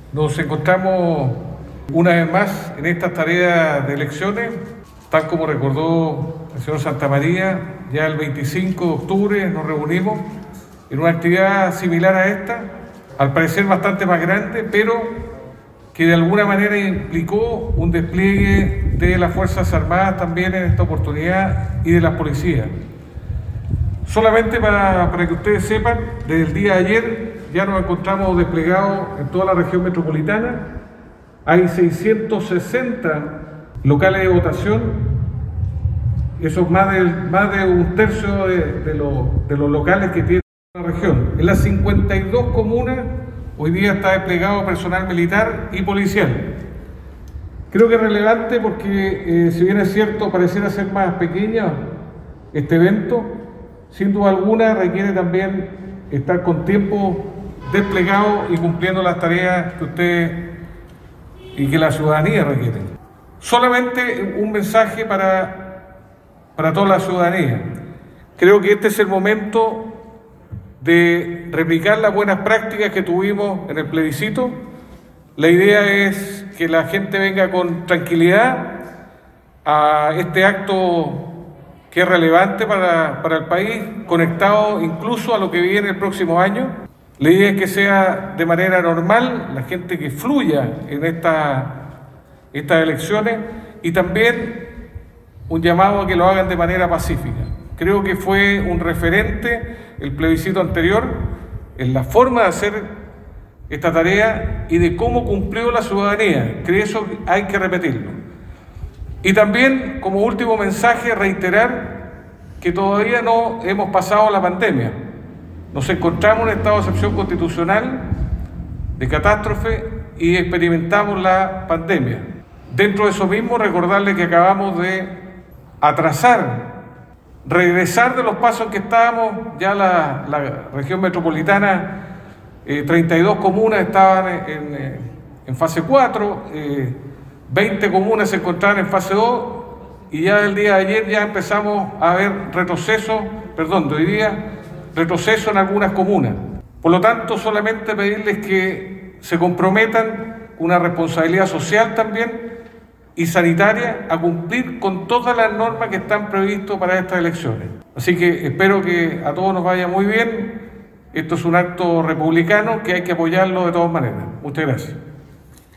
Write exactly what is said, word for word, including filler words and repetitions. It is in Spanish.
Nos encontramos una vez más en esta tarea de elecciones, tal como recordó el señor Santamaría, ya el veinticinco de octubre nos reunimos en una actividad similar a esta, al parecer bastante más grande, pero que de alguna manera implicó un despliegue de las Fuerzas Armadas también en esta oportunidad y de las policías. Solamente para, para que ustedes sepan, desde el día de ayer ya nos encontramos desplegados en toda la región metropolitana. Hay seiscientos sesenta locales de votación, eso es más de, más de un tercio de, de, los, de los locales que tiene la región. En las cincuenta y dos comunas hoy día está desplegado personal militar y policial. Creo que es relevante porque, eh, si bien es cierto, pareciera ser más pequeña este evento, sin duda alguna requiere también estar con tiempo desplegado y cumpliendo las tareas que usted y que la ciudadanía requiere. Solamente un mensaje para, para toda la ciudadanía. Creo que este es el momento de replicar las buenas prácticas que tuvimos en el plebiscito. La idea es que la gente venga con tranquilidad a este acto que es relevante para, para el país, conectado incluso a lo que viene el próximo año. La idea es que sea de manera normal, la gente que fluya en esta, estas elecciones, y también un llamado a que lo hagan de manera pacífica. Creo que fue un referente el plebiscito anterior en la forma de hacer esta tarea y de cómo cumplió la ciudadanía. Creo que eso hay que repetirlo. Y también, como último mensaje, reiterar que todavía no hemos pasado la pandemia. Nos encontramos en estado de excepción constitucional, de catástrofe, y experimentamos la pandemia. Dentro de eso mismo, recordarles que acabamos de atrasar, regresar de los pasos en que estábamos. Ya la, la región metropolitana, eh, treinta y dos comunas estaban en, en, en fase cuatro, eh, veinte comunas se encontraban en fase dos, y ya el día de ayer ya empezamos a ver retroceso, perdón, de hoy día, retroceso en algunas comunas. Por lo tanto, solamente pedirles que se comprometan con una responsabilidad social también y sanitaria a cumplir con todas las normas que están previstas para estas elecciones. Así que espero que a todos nos vaya muy bien. Esto es un acto republicano que hay que apoyarlo de todas maneras. Muchas gracias.